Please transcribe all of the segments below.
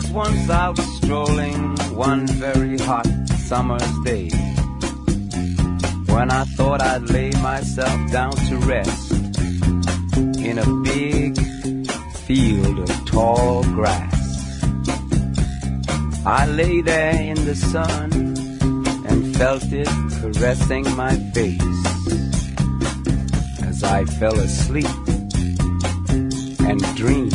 once out strolling one very hot summer's day, when I thought I'd lay myself down to rest in a big field of tall grass. I lay there in the sun and felt it caressing my face as I fell asleep and dreamed.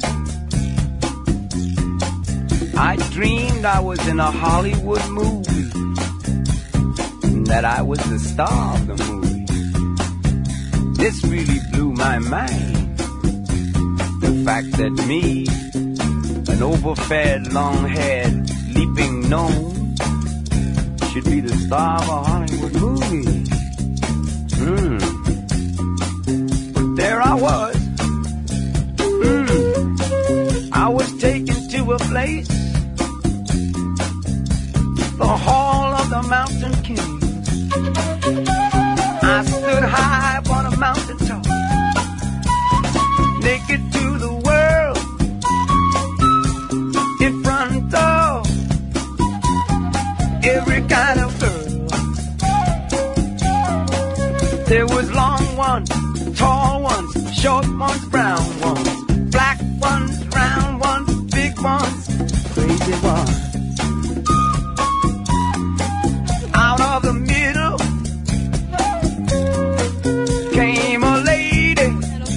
I dreamed I was in a Hollywood movie, and that I was the star of the movie. This really blew my mind. The fact that me, an overfed, long-haired, leaping gnome, should be the star of a Hollywood movie. But there I was. I was taken to a place, the Hall of the Mountain King. I stood high upon a mountain top, naked to the world, in front of every kind of girl. There was long ones, tall ones, short ones, brown ones, black ones, round ones, big ones, crazy ones. Out of the middle came a lady.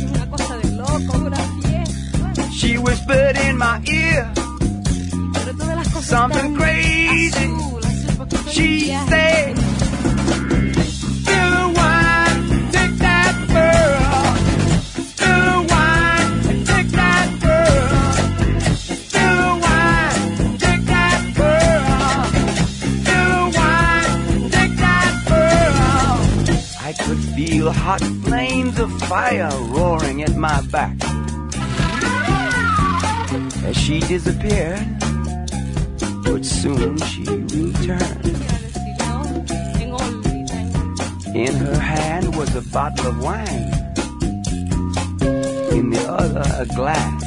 She whispered in my ear something crazy. She said, "Still wine, take that girl. Still wine, take that girl. Still wine, take that girl. Still wine, take that girl." I could feel hot flames of fire roaring at my back as she disappeared, but soon she returned. In her hand was a bottle of wine, in the other a glass.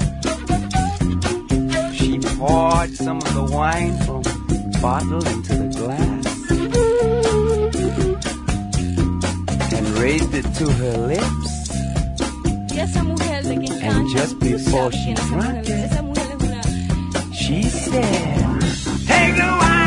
She poured some of the wine from the bottle into the glass and raised it to her lips. And just before she drank it, she said, "Take the wine."